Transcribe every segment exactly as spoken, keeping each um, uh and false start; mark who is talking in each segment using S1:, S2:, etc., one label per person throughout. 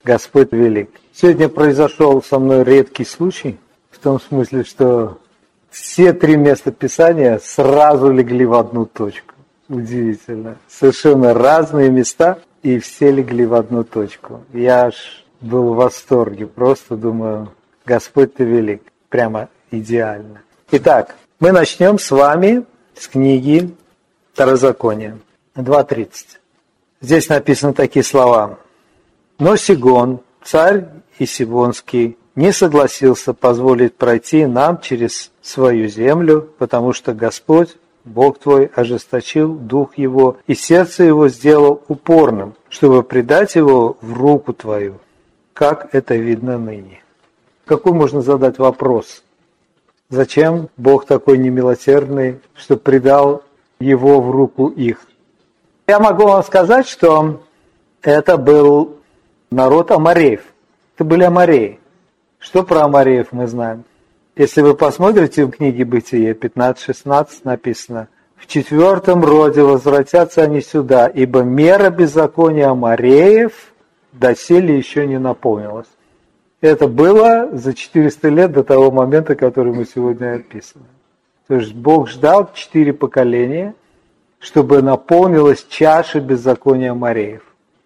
S1: Господь велик. Сегодня произошел со мной редкий случай, в том смысле, что все три места Писания сразу легли в одну точку. Удивительно. Совершенно разные места, и все легли в одну точку. Я аж был в восторге, просто думаю, Господь ты велик. Прямо идеально. Итак, мы начнем с вами с книги Второзакония, два тридцать. Здесь написаны такие слова. «Но Сигон, царь Исибонский, не согласился позволить пройти нам через свою землю, потому что Господь, Бог твой, ожесточил дух его, и сердце его сделал упорным, чтобы предать его в руку твою, как это видно ныне». Какой можно задать вопрос? Зачем Бог такой немилосердный, что предал его в руку их? Я могу вам сказать, что это был народ амореев. Это были амореи. Что про амореев мы знаем? Если вы посмотрите в книге Бытие пятнадцать шестнадцать написано: «В четвертом роде возвратятся они сюда, ибо мера беззакония амореев доселе еще не наполнилась». Это было за четыреста лет до того момента, который мы сегодня описываем. То есть Бог ждал четыре поколения, чтобы наполнилась чаша беззакония амореев.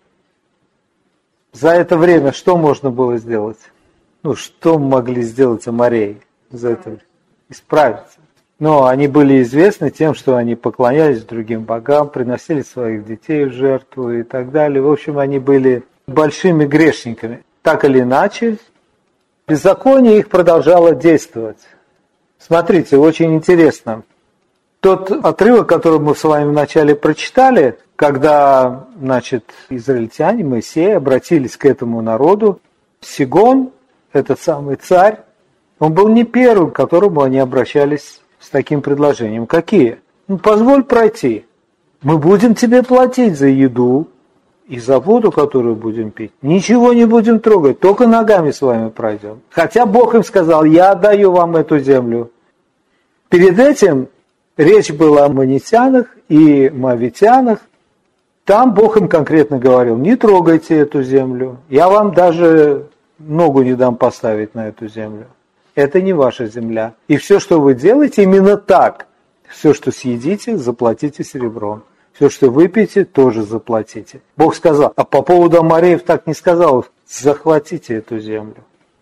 S1: За это время что можно было сделать? Ну, что могли сделать амореи за это время? Исправиться. Но они были известны тем, что они поклонялись другим богам, приносили своих детей в жертву и так далее. В общем, они были большими грешниками. Так или иначе, беззаконие их продолжало действовать. Смотрите, очень интересно. Тот отрывок, который мы с вами вначале прочитали, когда, значит, израильтяне, Моисей, обратились к этому народу, Сигон, этот самый царь, он был не первым, к которому они обращались с таким предложением. Какие? Ну, позволь пройти. Мы будем тебе платить за еду и за воду, которую будем пить. Ничего не будем трогать, только ногами с вами пройдем. Хотя Бог им сказал: я отдаю вам эту землю. Перед этим речь была о аммонитянах и моавитянах. Там Бог им конкретно говорил: не трогайте эту землю. Я вам даже ногу не дам поставить на эту землю. Это не ваша земля. И все, что вы делаете, именно так. Все, что съедите, заплатите серебром. Все, что выпьете, тоже заплатите. Бог сказал, а по поводу амореев так не сказал: захватите эту землю.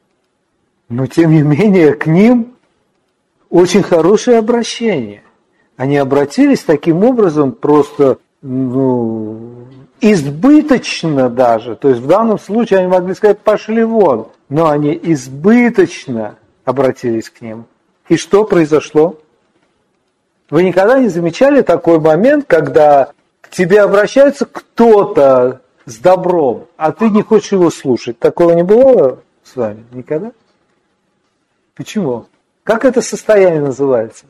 S1: Но тем не менее к ним очень хорошее обращение. Они обратились таким образом просто, ну, избыточно даже. То есть в данном случае они могли сказать: пошли вон. Но они избыточно обратились к ним. И что произошло? Вы никогда не замечали такой момент, когда к тебе обращается кто-то с добром, а ты не хочешь его слушать? Такого не бывало с вами? Никогда? Почему? Как это состояние называется?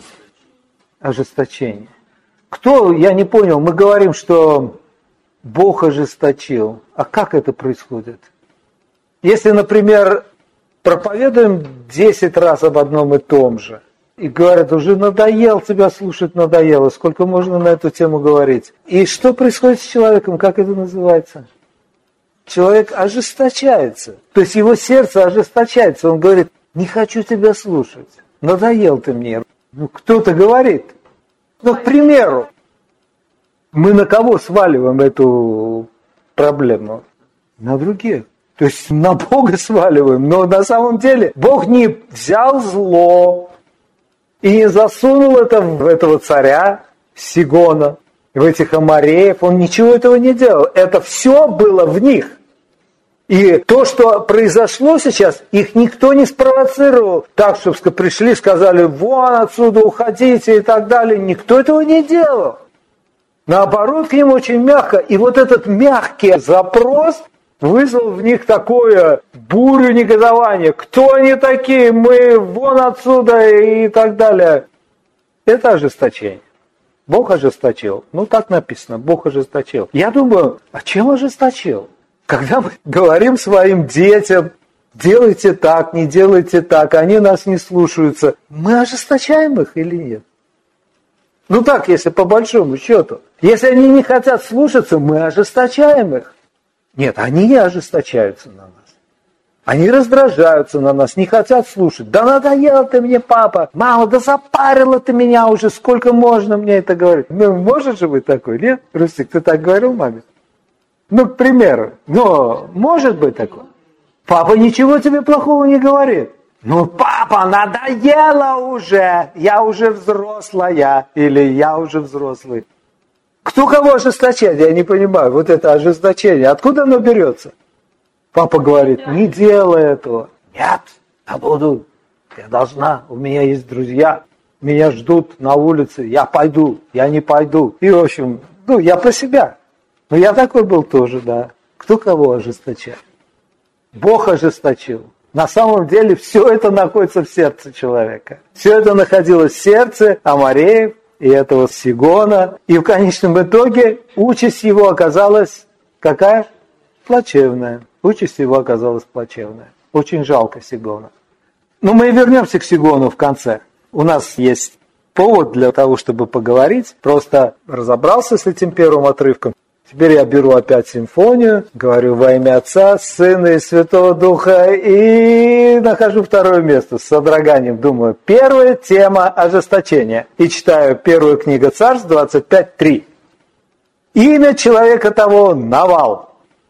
S1: Ожесточение. Кто, я не понял, мы говорим, что Бог ожесточил. А как это происходит? Если, например, проповедуем десять раз об одном и том же, и говорят: уже надоел тебя слушать, надоело, сколько можно на эту тему говорить. И что происходит с человеком, как это называется? Человек ожесточается, то есть его сердце ожесточается, он говорит: не хочу тебя слушать, надоел ты мне. Ну, кто-то говорит. Ну, к примеру, мы на кого сваливаем эту проблему? На других. То есть на Бога сваливаем, но на самом деле Бог не взял зло и не засунул это в этого царя Сигона, в этих амореев. Он ничего этого не делал. Это все было в них. И то, что произошло сейчас, их никто не спровоцировал так, чтобы пришли, сказали: вон отсюда, уходите и так далее. Никто этого не делал. Наоборот, к ним очень мягко. И вот этот мягкий запрос вызвал в них такое бурю негодования. Кто они такие? Мы вон отсюда и так далее. Это ожесточение. Бог ожесточил. Ну, так написано, Бог ожесточил. Я думаю, а чем ожесточил? Когда мы говорим своим детям: делайте так, не делайте так, они нас не слушаются, мы ожесточаем их или нет? Ну так, если по большому счету. Если они не хотят слушаться, мы ожесточаем их. Нет, они ожесточаются на нас. Они раздражаются на нас, не хотят слушать. Да надоел ты мне, папа. Мама, да запарила ты меня уже. Сколько можно мне это говорить? Ну, может же быть такой, нет? Рустик, ты так говорил маме? Ну, к примеру. Но может быть такой. Папа ничего тебе плохого не говорит. Ну, папа, надоело уже. Я уже взрослая. Или я уже взрослый. Кто кого ожесточает? Я не понимаю. Вот это ожесточение. Откуда оно берется? Папа говорит, не делай этого. Нет, я буду. Я должна. У меня есть друзья. Меня ждут на улице. Я пойду. Я не пойду. И, в общем, ну, я про себя. Но я такой был тоже, да. Кто кого ожесточает? Бог ожесточил. На самом деле все это находится в сердце человека. Все это находилось в сердце Амореев и этого Сигона. И в конечном итоге участь его оказалась какая? Плачевная. Участь его оказалась плачевная. Очень жалко Сигона. Но мы вернемся к Сигону в конце. У нас есть повод для того, чтобы поговорить. Просто разобрался с этим первым отрывком. Теперь я беру опять симфонию, говорю во имя Отца, Сына и Святого Духа и нахожу второе место с содроганием. Думаю, первая тема ожесточения. И читаю первую книгу Царств, двадцать пять три. Имя человека того Навал,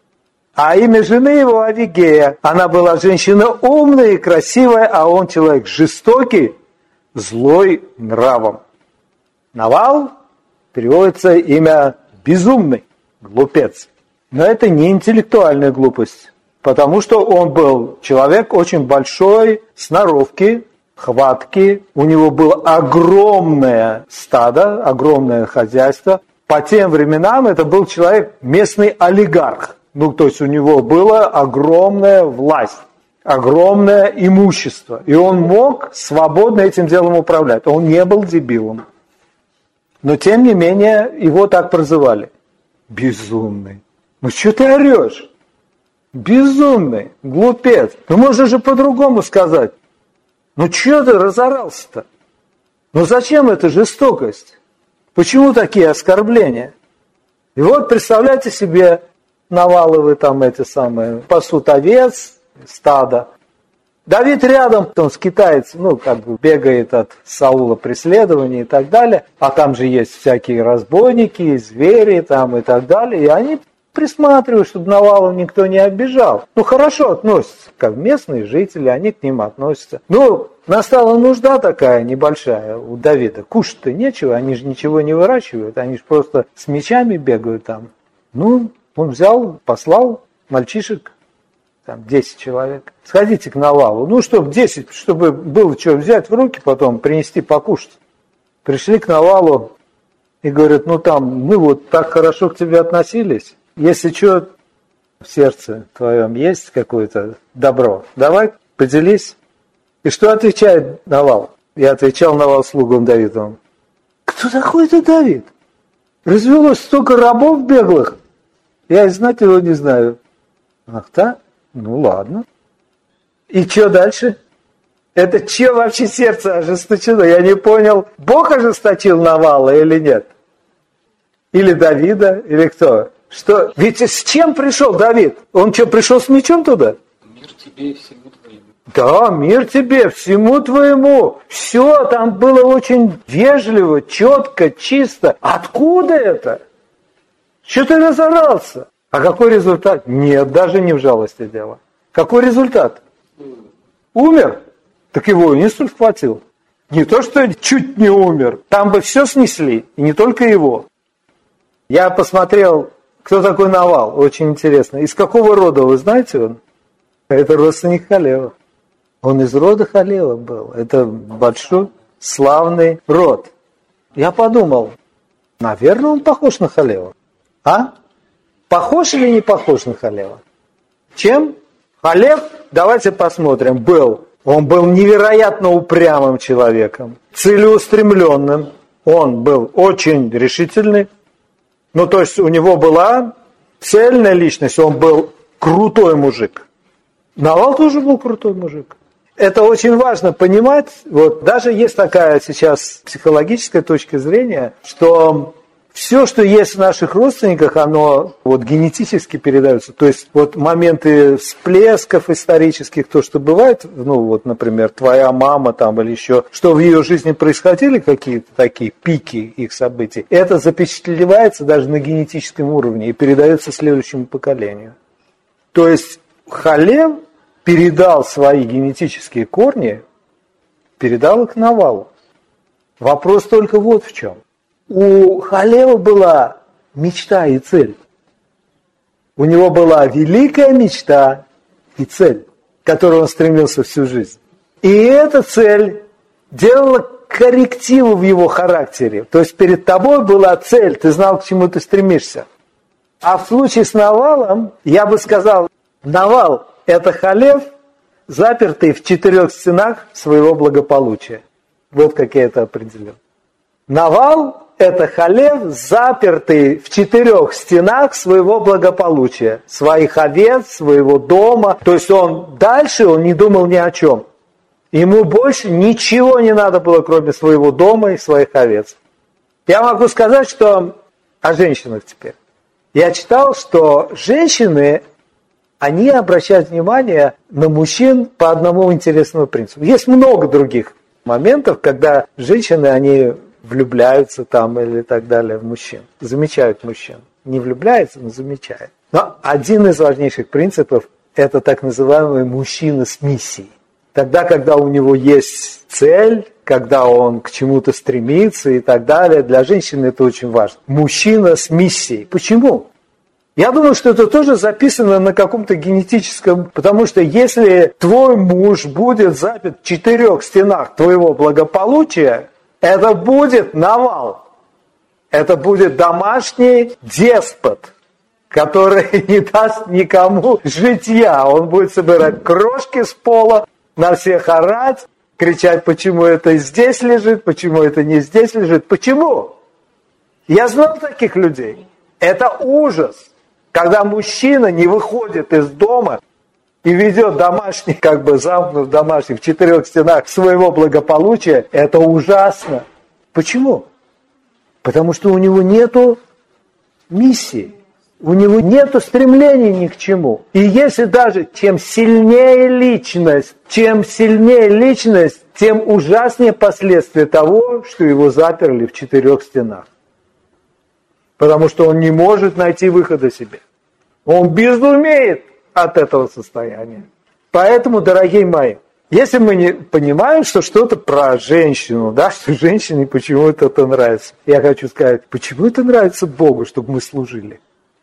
S1: а имя жены его Авигея. Она была женщина умная и красивая, а он человек жестокий, злой нравом. Навал переводится имя безумный. Глупец. Но это не интеллектуальная глупость, потому что он был человек очень большой, сноровки, хватки. У него было огромное стадо, огромное хозяйство. По тем временам это был человек, местный олигарх. Ну, то есть у него была огромная власть, огромное имущество. И он мог свободно этим делом управлять. Он не был дебилом. Но, тем не менее, его так прозывали. Безумный. Ну, что ты орешь? Безумный, глупец. Ну, можно же по-другому сказать. Ну, что ты разорался-то? Ну, зачем эта жестокость? Почему такие оскорбления? И вот, представляйте себе, Наваловы там эти самые, пасут овец, стадо. Давид рядом, он скитается, ну, как бы бегает от Саула преследования и так далее, а там же есть всякие разбойники, звери там и так далее, и они присматривают, чтобы Навалу никто не обижал. Ну, хорошо относятся, как местные жители, они к ним относятся. Ну, настала нужда такая небольшая у Давида, кушать-то нечего, они же ничего не выращивают, они же просто с мечами бегают там. Ну, он взял, послал мальчишек, там десять человек. Сходите к Навалу. Ну, чтобы десять, чтобы было что взять в руки, потом принести покушать. Пришли к Навалу и говорят, ну там, мы вот так хорошо к тебе относились. Если что, в сердце твоем есть какое-то добро, давай, поделись. И что отвечает Навал? Я отвечал Навал слугам Давидовым. Кто такой это Давид? Развелось столько рабов беглых. Я и знать его не знаю. Ах, да? Ну ладно. И что дальше? Это что вообще сердце ожесточено? Я не понял, Бог ожесточил Навала или нет? Или Давида, или кто? Что? Ведь с чем пришел Давид? Он что, пришел с мечом туда?
S2: Мир тебе и всему твоему.
S1: Да, мир тебе, всему твоему. Все там было очень вежливо, четко, чисто. Откуда это? Что ты разорался? А какой результат? Нет, даже не в жалости дело. Какой результат? Умер? Так его инсульт хватил. Не то, что чуть не умер. Там бы все снесли, и не только его. Я посмотрел, кто такой Навал. Очень интересно. Из какого рода, вы знаете он? Это родственник Халева. Он из рода Халева был. Это большой, славный род. Я подумал, наверное, он похож на Халева. А? Похож или не похож на Халева? Чем? Халев, давайте посмотрим, был. Он был невероятно упрямым человеком, целеустремленным. Он был очень решительный. Ну, то есть у него была цельная личность, он был крутой мужик. Навал тоже был крутой мужик. Это очень важно понимать. Вот даже есть такая сейчас психологическая точка зрения, что Все, что есть в наших родственниках, оно вот генетически передается. То есть вот моменты всплесков исторических, то, что бывает, ну вот, например, твоя мама там или еще, что в ее жизни происходили какие-то такие пики их событий, это запечатлевается даже на генетическом уровне и передается следующему поколению. То есть Халев передал свои генетические корни, передал их Навалу. Вопрос только вот в чем. У Халева была мечта и цель. У него была великая мечта и цель, к которой он стремился всю жизнь. И эта цель делала коррективу в его характере. То есть перед тобой была цель, ты знал, к чему ты стремишься. А в случае с Навалом, я бы сказал, Навал – это Халев, запертый в четырех стенах своего благополучия. Вот как я это определил. Навал – это Халев, запертый в четырех стенах своего благополучия, своих овец, своего дома. То есть он дальше он не думал ни о чем. Ему больше ничего не надо было, кроме своего дома и своих овец. Я могу сказать, что о женщинах теперь. Я читал, что женщины, они обращают внимание на мужчин по одному интересному принципу. Есть много других моментов, когда женщины, они влюбляются там или так далее в мужчин, замечают мужчин. Не влюбляются, но замечают. Но один из важнейших принципов – это так называемый мужчина с миссией. Тогда, когда у него есть цель, когда он к чему-то стремится и так далее, для женщины это очень важно. Мужчина с миссией. Почему? Я думаю, что это тоже записано на каком-то генетическом, потому что если твой муж будет заперт в четырех стенах твоего благополучия, это будет Навал. Это будет домашний деспот, который не даст никому житья. Он будет собирать крошки с пола, на всех орать, кричать, почему это здесь лежит, почему это не здесь лежит. Почему? Я знал таких людей. Это ужас. Когда мужчина не выходит из дома и ведет домашний, как бы замкнут домашний в четырех стенах своего благополучия, это ужасно. Почему? Потому что у него нету миссии, у него нету стремления ни к чему. И если даже чем сильнее личность, чем сильнее личность, тем ужаснее последствия того, что его заперли в четырех стенах. Потому что он не может найти выхода себе. Он безумеет от этого состояния. Поэтому, дорогие мои, если мы не понимаем, что что-то про женщину, да, что женщине почему-то это нравится, я хочу сказать, почему это нравится Богу, чтобы мы служили?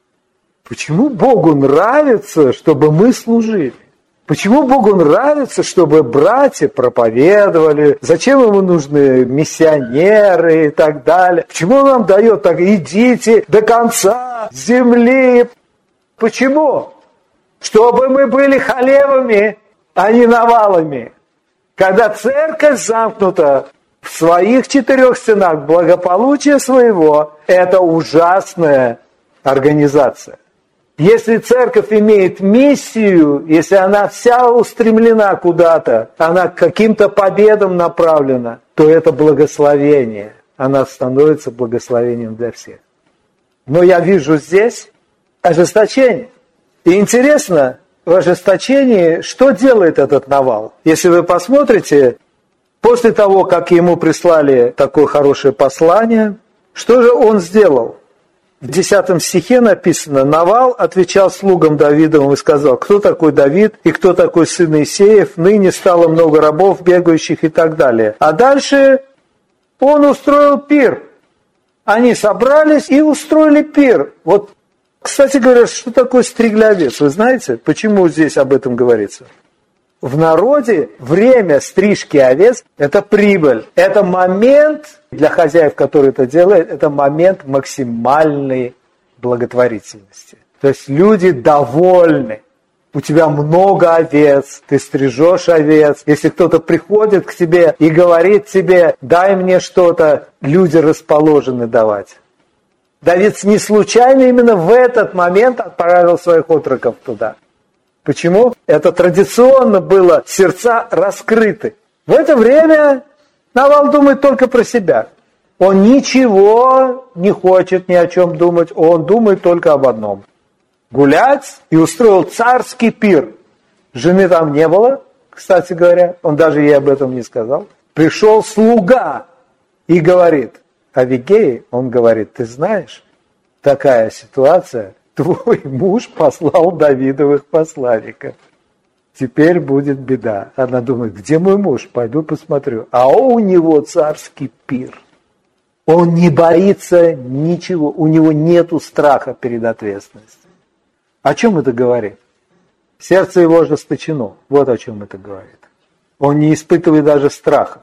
S1: Почему Богу нравится, чтобы мы служили? Почему Богу нравится, чтобы братья проповедовали? Зачем ему нужны миссионеры и так далее? Почему он нам дает так, идите до конца земли? Почему? Чтобы мы были халевами, а не навалами. Когда церковь замкнута в своих четырех стенах благополучия своего, это ужасная организация. Если церковь имеет миссию, если она вся устремлена куда-то, она к каким-то победам направлена, то это благословение. Она становится благословением для всех. Но я вижу здесь ожесточение. И интересно, в ожесточении, что делает этот Навал? Если вы посмотрите, после того, как ему прислали такое хорошее послание, что же он сделал? В десятом стихе написано: «Навал отвечал слугам Давидовым и сказал: кто такой Давид и кто такой сын Иисеев? Ныне стало много рабов, бегающих» и так далее. А дальше он устроил пир. Они собрались и устроили пир. Вот, кстати говоря, что такое стригли овец? Вы знаете, почему здесь об этом говорится? В народе время стрижки овец – это прибыль. Это момент для хозяев, которые это делают, это момент максимальной благотворительности. То есть люди довольны. У тебя много овец, ты стрижешь овец. Если кто-то приходит к тебе и говорит тебе: дай мне что-то, люди расположены давать. Давид не случайно именно в этот момент отправил своих отроков туда. Почему? Это традиционно было, сердца раскрыты. В это время Навал думает только про себя. Он ничего не хочет ни о чем думать, он думает только об одном. Гулять, и устроил царский пир. Жены там не было, кстати говоря, он даже ей об этом не сказал. Пришел слуга и говорит, Авигеи, он говорит, ты знаешь, такая ситуация, твой муж послал Давидовых посланников. Теперь будет беда. Она думает, где мой муж? Пойду посмотрю. А у него царский пир. Он не боится ничего, у него нету страха перед ответственностью. О чем это говорит? Сердце его ожесточено. Вот о чем это говорит. Он не испытывает даже страха.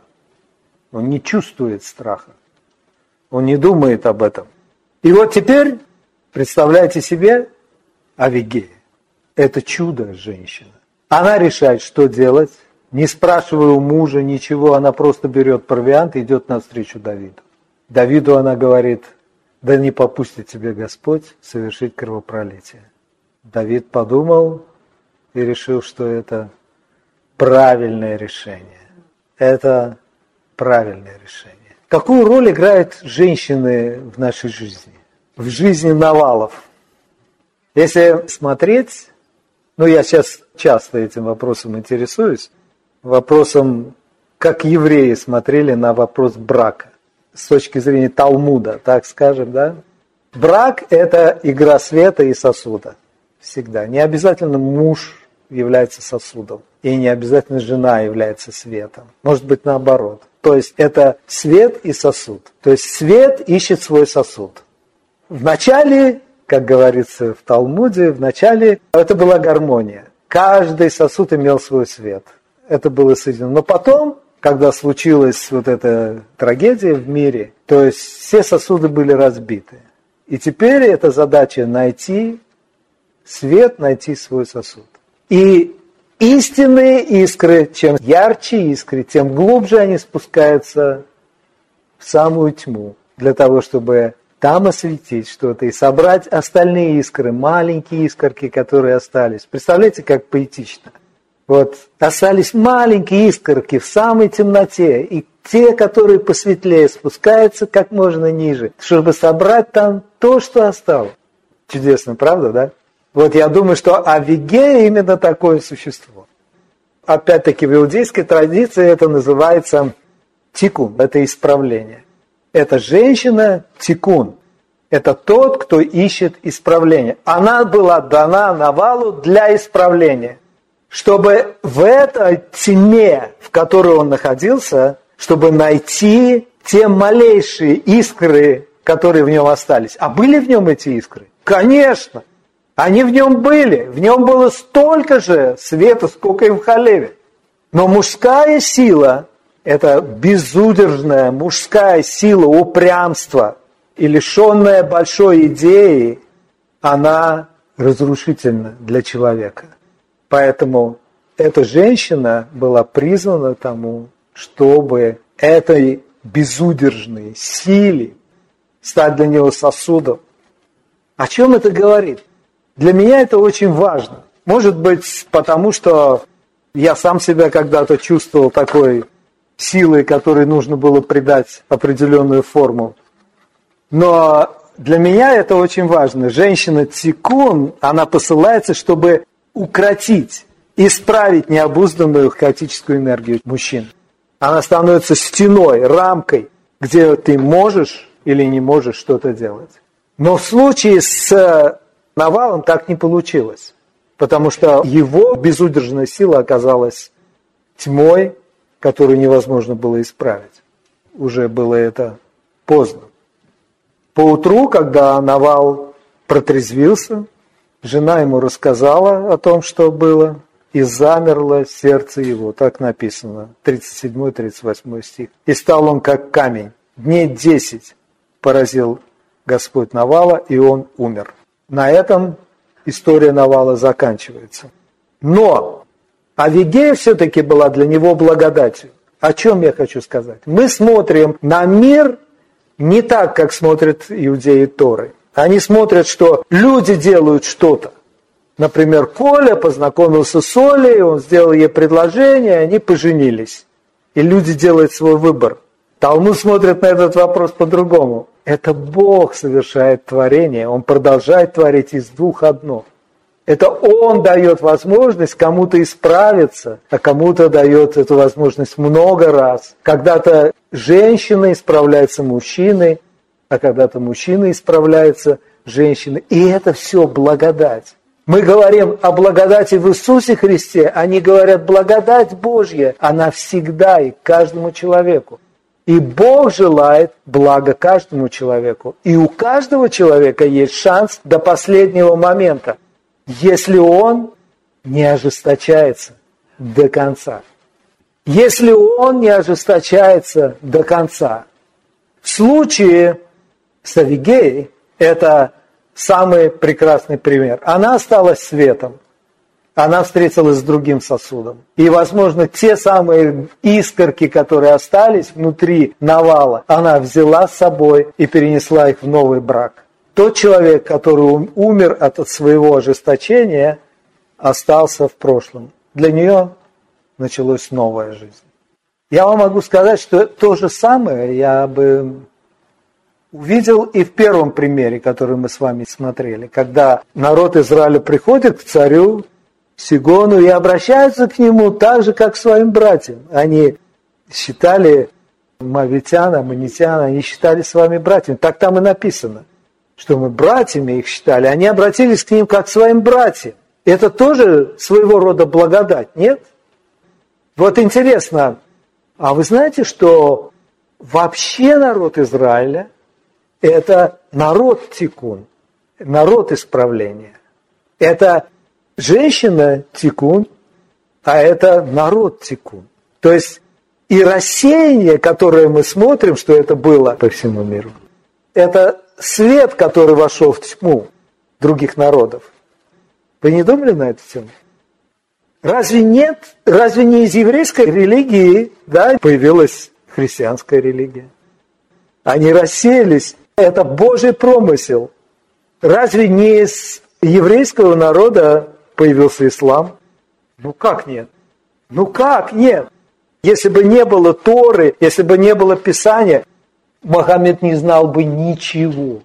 S1: Он не чувствует страха. Он не думает об этом. И вот теперь, представляете себе, Авигея. Это чудо женщина. Она решает, что делать. Не спрашивая у мужа ничего, она просто берет провиант и идет навстречу Давиду. Давиду она говорит, да не попустит тебе Господь совершить кровопролитие. Давид подумал и решил, что это правильное решение. Это правильное решение. Какую роль играют женщины в нашей жизни? В жизни Навалов? Если смотреть, ну я сейчас часто этим вопросом интересуюсь, вопросом, как евреи смотрели на вопрос брака. С точки зрения Талмуда, так скажем, да? Брак – это игра света и сосуда. Всегда. Не обязательно муж является сосудом. И не обязательно жена является светом. Может быть, наоборот. То есть, это свет и сосуд. То есть, свет ищет свой сосуд. Вначале, как говорится в Талмуде, вначале это была гармония. Каждый сосуд имел свой свет. Это было соединено. Но потом, когда случилась вот эта трагедия в мире, то есть все сосуды были разбиты. И теперь эта задача найти свет, найти свой сосуд. И истинные искры, чем ярче искры, тем глубже они спускаются в самую тьму, для того, чтобы там осветить что-то и собрать остальные искры, маленькие искорки, которые остались. Представляете, как поэтично? Вот, остались маленькие искорки в самой темноте, и те, которые посветлее, спускаются как можно ниже, чтобы собрать там то, что осталось. Чудесно, правда, да? Вот я думаю, что Авигея именно такое существо. Опять-таки в иудейской традиции это называется тикун, это исправление. Это женщина тикун, это тот, кто ищет исправление. Она была дана Навалу для исправления. Чтобы в этой тьме, в которой он находился, чтобы найти те малейшие искры, которые в нем остались. А были в нем эти искры? Конечно! Они в нем были. В нем было столько же света, сколько и в Халеве. Но мужская сила, это безудержная мужская сила упрямства и лишенная большой идеи, она разрушительна для человека. Поэтому эта женщина была призвана тому, чтобы этой безудержной силе стать для него сосудом. О чем это говорит? Для меня это очень важно. Может быть, потому что я сам себя когда-то чувствовал такой силой, которой нужно было придать определенную форму. Но для меня это очень важно. Женщина тикун, она посылается, чтобы укротить, исправить необузданную хаотическую энергию мужчин. Она становится стеной, рамкой, где ты можешь или не можешь что-то делать. Но в случае с Навалом так не получилось, потому что его безудержная сила оказалась тьмой, которую невозможно было исправить. Уже было это поздно. Поутру, когда Навал протрезвился, жена ему рассказала о том, что было, и замерло сердце его. Так написано, тридцать седьмой тридцать восьмой стих. И стал он как камень. Дней десять поразил Господь Навала, и он умер. На этом история Навала заканчивается. Но Авигея все-таки была для него благодатью. О чем я хочу сказать? Мы смотрим на мир не так, как смотрят иудеи Торы. Они смотрят, что люди делают что-то. Например, Коля познакомился с Олей, он сделал ей предложение, они поженились. И люди делают свой выбор. Талмуд смотрит на этот вопрос по-другому. Это Бог совершает творение, Он продолжает творить из двух одно. Это Он дает возможность кому-то исправиться, а кому-то дает эту возможность много раз. Когда-то женщина исправляется мужчиной, а когда-то мужчина исправляется женщиной. И это все благодать. Мы говорим о благодати в Иисусе Христе, они говорят, благодать Божья, она всегда и каждому человеку. И Бог желает блага каждому человеку. И у каждого человека есть шанс до последнего момента, если он не ожесточается до конца. Если он не ожесточается до конца. В случае с Авигеей это самый прекрасный пример. Она осталась светом. Она встретилась с другим сосудом. И, возможно, те самые искорки, которые остались внутри навала, она взяла с собой и перенесла их в новый брак. Тот человек, который умер от своего ожесточения, остался в прошлом. Для нее началась новая жизнь. Я вам могу сказать, что то же самое я бы увидел и в первом примере, который мы с вами смотрели, когда народ Израиля приходит к царю Сигону и обращаются к нему так же, как к своим братьям. Они считали моавитян, аммонитян, они считали своими братьями. Так там и написано, что мы братьями их считали. Они обратились к ним как к своим братьям. Это тоже своего рода благодать, нет? Вот интересно, а вы знаете, что вообще народ Израиля – это народ тикун, народ исправления. Это женщина тикун, а это народ тикун. То есть и рассеяние, которое мы смотрим, что это было по всему миру, это свет, который вошел в тьму других народов. Вы не думали на эту тему? Разве нет, разве не из еврейской религии, да, появилась христианская религия? Они рассеялись. Это Божий промысел. Разве не из еврейского народа появился ислам? Ну как нет? Ну как нет? Если бы не было Торы, если бы не было Писания, Мухаммед не знал бы ничего.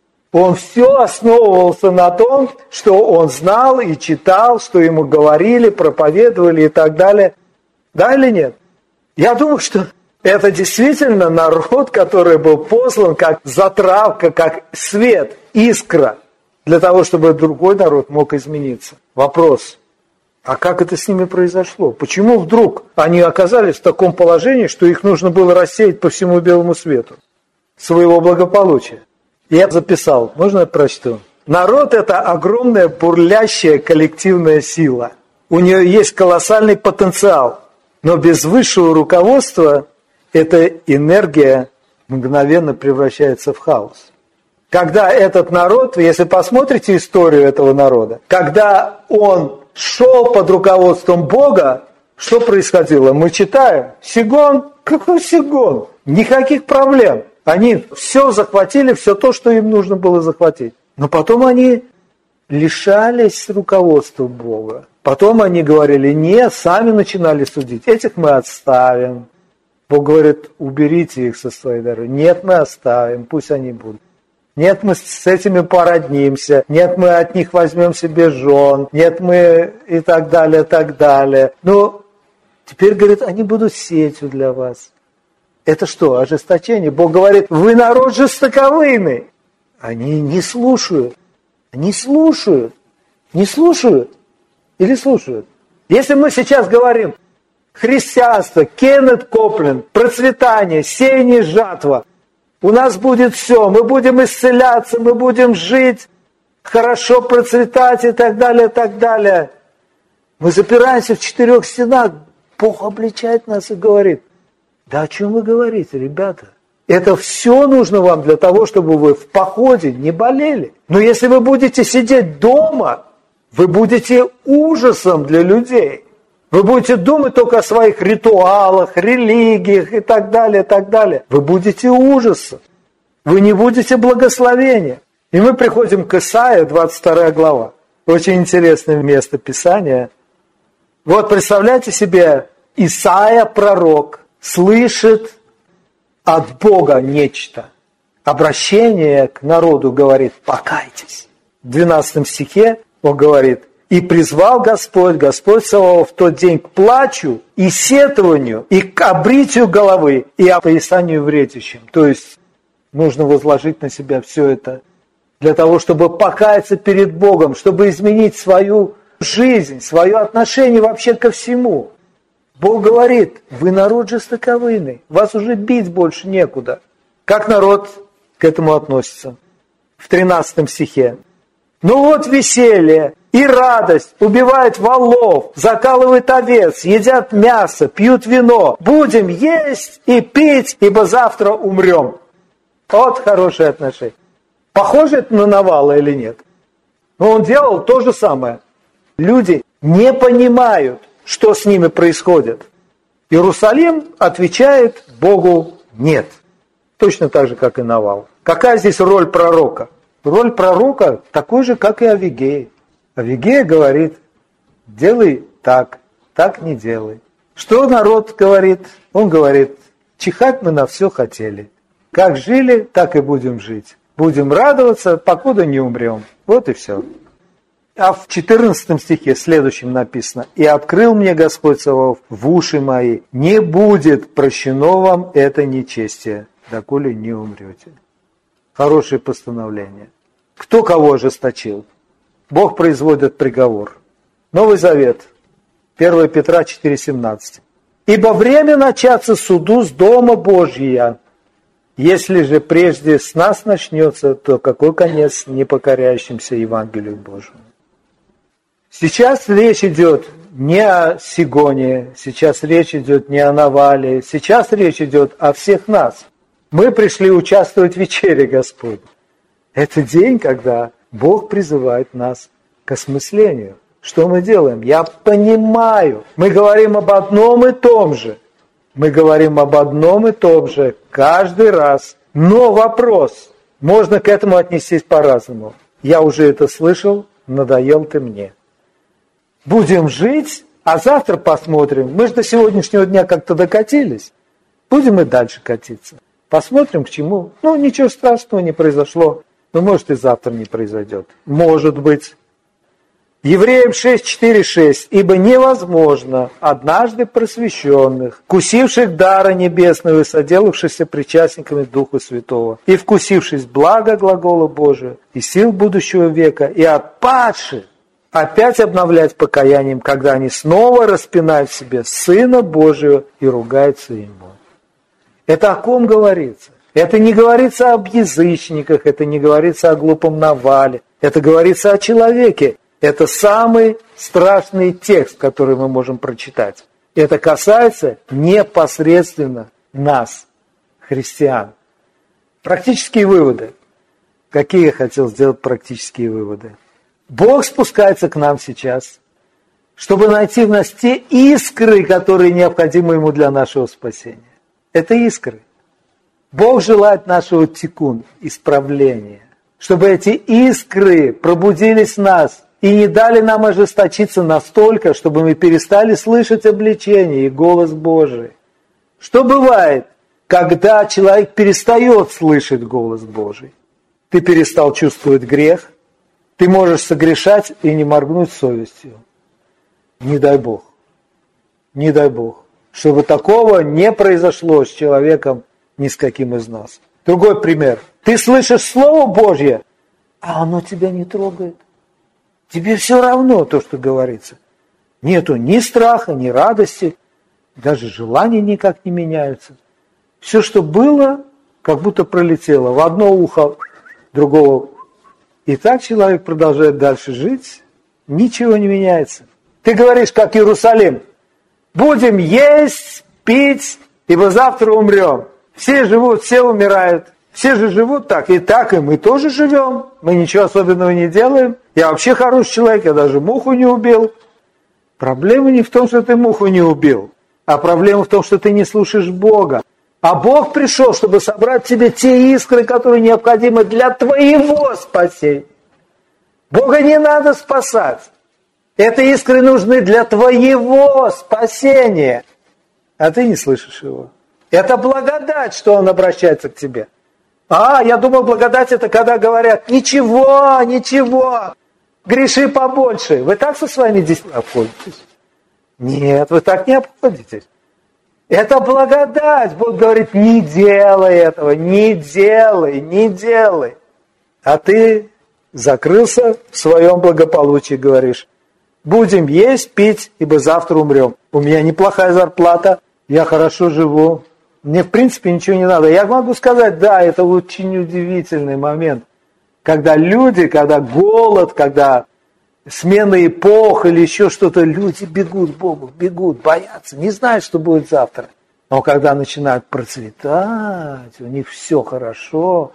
S1: Он все основывался на том, что он знал и читал, что ему говорили, проповедовали и так далее. Да или нет? Я думаю, что это действительно народ, который был послан как затравка, как свет, искра, для того, чтобы другой народ мог измениться. Вопрос, а как это с ними произошло? Почему вдруг они оказались в таком положении, что их нужно было рассеять по всему белому свету своего благополучия? Я записал, можно я прочту? Народ – это огромная бурлящая коллективная сила. У нее есть колоссальный потенциал, но без высшего руководства эта энергия мгновенно превращается в хаос. Когда этот народ, если посмотрите историю этого народа, когда он шел под руководством Бога, что происходило? Мы читаем, Сигон, какой Сигон? Никаких проблем. Они все захватили, все то, что им нужно было захватить. Но потом они лишались руководства Бога. Потом они говорили, нет, сами начинали судить. Этих мы отставим. Бог говорит, уберите их со своей дороги. Нет, мы оставим, пусть они будут. Нет, мы с этими породнимся. Нет, мы от них возьмем себе жен. Нет, мы и так далее, так далее. Но теперь, говорит, они будут сетью для вас. Это что, ожесточение? Бог говорит, вы народ жестоковыйный. Они не слушают. Не слушают. Не слушают. Или слушают? Если мы сейчас говорим, христианство, Кеннет Коплен, процветание, сеяние, жатва, у нас будет все, мы будем исцеляться, мы будем жить, хорошо процветать и так далее, и так далее. Мы запираемся в четырех стенах, Бог обличает нас и говорит, да о чем вы говорите, ребята? Это все нужно вам для того, чтобы вы в походе не болели. Но если вы будете сидеть дома, вы будете ужасом для людей. Вы будете думать только о своих ритуалах, религиях и так далее, и так далее. Вы будете ужасом. Вы не будете благословения. И мы приходим к Исаии, двадцать вторая глава. Очень интересное место Писания. Вот представляете себе, Исаия, пророк, слышит от Бога нечто. Обращение к народу говорит: покайтесь. В двенадцатом стихе он говорит: и призвал Господь, Господь Саваоф в тот день к плачу и сетованию, и к обритию головы, и опоясанию вретищем. То есть нужно возложить на себя все это для того, чтобы покаяться перед Богом, чтобы изменить свою жизнь, свое отношение вообще ко всему. Бог говорит: вы народ жестоковыйный, вас уже бить больше некуда. Как народ к этому относится? В тринадцатом стихе. Ну вот веселье и радость, убивают волов, закалывают овец, едят мясо, пьют вино. Будем есть и пить, ибо завтра умрем. Вот хорошее отношение. Похоже это на Навала или нет? Но он делал то же самое. Люди не понимают, что с ними происходит. Иерусалим отвечает Богу нет. Точно так же, как и Навал. Какая здесь роль пророка? Роль пророка такой же, как и Авигея. Авигея говорит: делай так, так не делай. Что народ говорит? Он говорит: чихать мы на все хотели. Как жили, так и будем жить. Будем радоваться, покуда не умрем. Вот и все. А в четырнадцатом стихе следующем написано: «И открыл мне Господь Саваоф в уши мои, не будет прощено вам это нечестие, доколе не умрете». Хорошее постановление. Кто кого ожесточил? Бог производит приговор. Новый Завет, первое Петра четыре семнадцать. «Ибо время начаться суду с дома Божия. Если же прежде с нас начнется, то какой конец непокоряющимся Евангелию Божьему?» Сейчас речь идет не о Сигоне, сейчас речь идет не о Навале, сейчас речь идет о всех нас. Мы пришли участвовать в вечере Господней. Это день, когда Бог призывает нас к осмыслению. Что мы делаем? Я понимаю. Мы говорим об одном и том же. Мы говорим об одном и том же каждый раз. Но вопрос, можно к этому отнестись по-разному. Я уже это слышал, надоел ты мне. Будем жить, а завтра посмотрим. Мы же до сегодняшнего дня как-то докатились. Будем и дальше катиться. Посмотрим, к чему. Ну, ничего страшного не произошло. Но может и завтра не произойдет. Может быть. Евреям шесть четыре шесть. «Ибо невозможно однажды просвещенных, вкусивших дара небесного и соделавшихся причастниками Духа Святого, и вкусившись блага глагола Божия, и сил будущего века, и отпадших, опять обновлять покаянием, когда они снова распинают в себе Сына Божию и ругаются Ему». Это о ком говорится? Это не говорится об язычниках, это не говорится о глупом Навале, это говорится о человеке. Это самый страшный текст, который мы можем прочитать. Это касается непосредственно нас, христиан. Практические выводы. Какие я хотел сделать практические выводы? Бог спускается к нам сейчас, чтобы найти в нас те искры, которые необходимы Ему для нашего спасения. Это искры. Бог желает нашего тикун, исправления, чтобы эти искры пробудились в нас и не дали нам ожесточиться настолько, чтобы мы перестали слышать обличение и голос Божий. Что бывает, когда человек перестает слышать голос Божий? Ты перестал чувствовать грех, ты можешь согрешать и не моргнуть совестью. Не дай Бог, не дай Бог, чтобы такого не произошло с человеком ни с каким из нас. Другой пример. Ты слышишь Слово Божье, а оно тебя не трогает. Тебе все равно то, что говорится. Нету ни страха, ни радости, даже желания никак не меняются. Все, что было, как будто пролетело в одно ухо, другого. И так человек продолжает дальше жить, ничего не меняется. Ты говоришь, как Иерусалим: будем есть, пить, ибо завтра умрем. Все живут, все умирают. Все же живут так, и так и мы тоже живем. Мы ничего особенного не делаем. Я вообще хороший человек, я даже муху не убил. Проблема не в том, что ты муху не убил, а проблема в том, что ты не слушаешь Бога. А Бог пришел, чтобы собрать в тебе те искры, которые необходимы для твоего спасения. Бога не надо спасать. Эти искры нужны для твоего спасения. А ты не слышишь Его. Это благодать, что Он обращается к тебе. А, я думал, благодать это когда говорят, ничего, ничего, греши побольше. Вы так со своими детьми обходитесь? Нет, вы так не обходитесь. Это благодать. Бог говорит, не делай этого, не делай, не делай. А ты закрылся в своем благополучии, говоришь, будем есть, пить, ибо завтра умрем. У меня неплохая зарплата, я хорошо живу. Мне, в принципе, ничего не надо. Я могу сказать, да, это очень удивительный момент, когда люди, когда голод, когда смена эпох или еще что-то, люди бегут к Богу, бегут, боятся, не знают, что будет завтра. Но когда начинают процветать, у них все хорошо,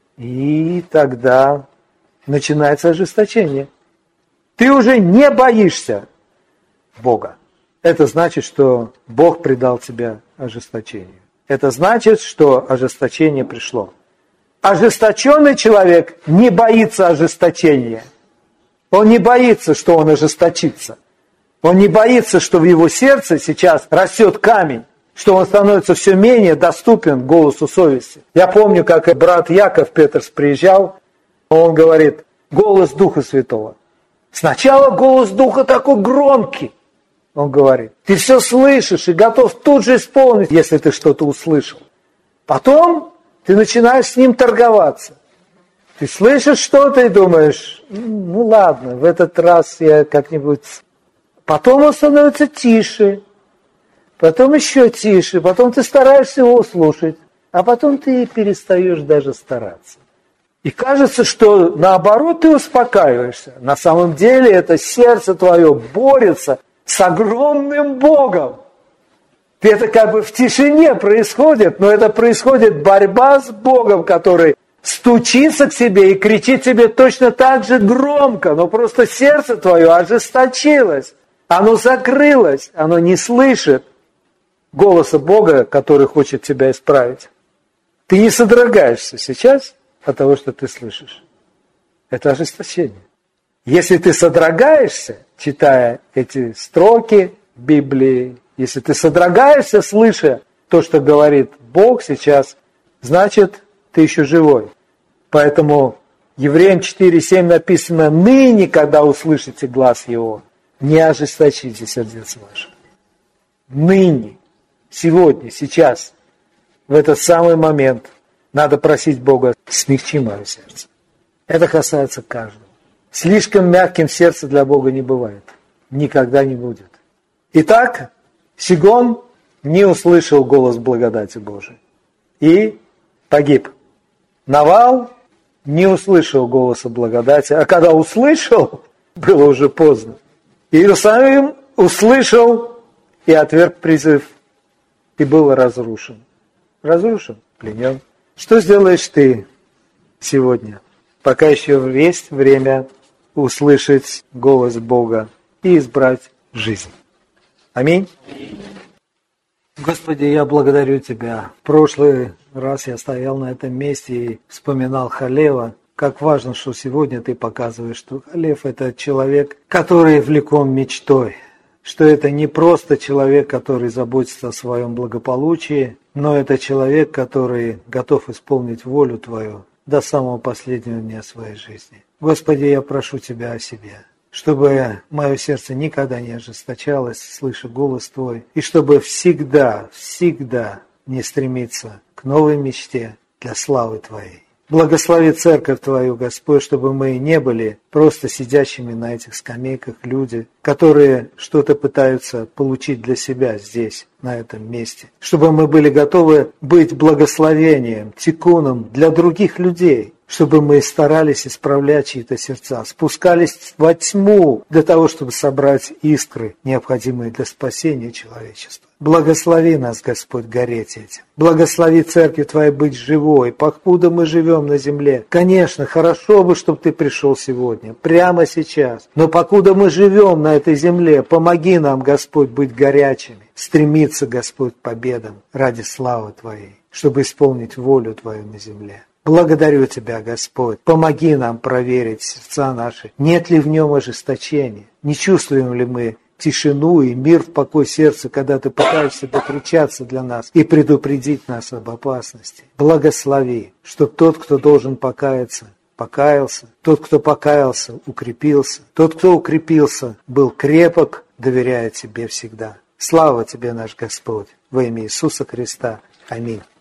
S1: и тогда начинается ожесточение. Ты уже не боишься Бога. Это значит, что Бог предал тебя ожесточению. Это значит, что ожесточение пришло. Ожесточенный человек не боится ожесточения. Он не боится, что он ожесточится. Он не боится, что в его сердце сейчас растет камень, что он становится все менее доступен голосу совести. Я помню, как брат Яков Петерс приезжал, он говорит, голос Духа Святого. Сначала голос Духа такой громкий. Он говорит, ты все слышишь и готов тут же исполнить, если ты что-то услышал. Потом ты начинаешь с ним торговаться. Ты слышишь что-то и думаешь, ну ладно, в этот раз я как-нибудь... Потом он становится тише, потом еще тише, потом ты стараешься его слушать, а потом ты перестаешь даже стараться. И кажется, что наоборот ты успокаиваешься. На самом деле это сердце твое борется с огромным Богом. Это как бы в тишине происходит, но это происходит борьба с Богом, который стучится к себе и кричит тебе точно так же громко, но просто сердце твое ожесточилось, оно закрылось, оно не слышит голоса Бога, который хочет тебя исправить. Ты не содрогаешься сейчас от того, что ты слышишь. Это ожесточение. Если ты содрогаешься, читая эти строки Библии, если ты содрогаешься, слыша то, что говорит Бог сейчас, значит, ты еще живой. Поэтому Евреям четыре семь написано, ныне, когда услышите глас Его, не ожесточите сердец ваших. Ныне, сегодня, сейчас, в этот самый момент надо просить Бога, смягчи мое сердце. Это касается каждого. Слишком мягким сердце для Бога не бывает. Никогда не будет. Итак, Сигон не услышал голос благодати Божией и погиб. Навал не услышал голоса благодати, а когда услышал, было уже поздно. Иерусалим услышал и отверг призыв, и был разрушен. Разрушен, пленен. Что сделаешь ты сегодня, пока еще есть время услышать голос Бога и избрать жизнь? Аминь. Господи, я благодарю Тебя. В прошлый раз я стоял на этом месте и вспоминал Халева. Как важно, что сегодня Ты показываешь, что Халев – это человек, который влеком мечтой. Что это не просто человек, который заботится о своем благополучии, но это человек, который готов исполнить волю Твою до самого последнего дня своей жизни. Господи, я прошу Тебя о себе, чтобы мое сердце никогда не ожесточалось, слыша голос Твой, и чтобы всегда, всегда не стремиться к новой мечте для славы Твоей. Благослови церковь Твою, Господь, чтобы мы не были просто сидящими на этих скамейках люди, которые что-то пытаются получить для себя здесь, на этом месте. Чтобы мы были готовы быть благословением, тикуном для других людей. Чтобы мы старались исправлять чьи-то сердца, спускались во тьму для того, чтобы собрать искры, необходимые для спасения человечества. Благослови нас, Господь, гореть этим. Благослови церковь Твоей быть живой, покуда мы живем на земле. Конечно, хорошо бы, чтобы Ты пришел сегодня, прямо сейчас. Но покуда мы живем на этой земле, помоги нам, Господь, быть горячими, стремиться, Господь, к победам ради славы Твоей, чтобы исполнить волю Твою на земле. Благодарю Тебя, Господь. Помоги нам проверить сердца наши. Нет ли в нем ожесточения? Не чувствуем ли мы тишину и мир в покой сердца, когда Ты пытаешься докричаться для нас и предупредить нас об опасности. Благослови, чтоб тот, кто должен покаяться, покаялся, тот, кто покаялся, укрепился, тот, кто укрепился, был крепок, доверяя Тебе всегда. Слава Тебе, наш Господь, во имя Иисуса Христа. Аминь.